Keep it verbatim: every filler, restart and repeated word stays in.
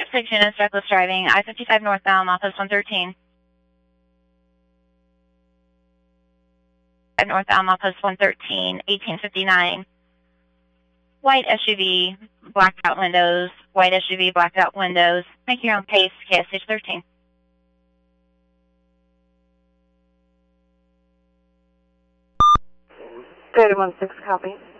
six units, reckless driving, I fifty-five northbound, mile post one thirteen. Northbound, mile post one thirteen, eighteen fifty-nine. White S U V, blacked out windows, white S U V, blacked out windows. Make your own pace, K S H thirteen. thirty-one six, copy.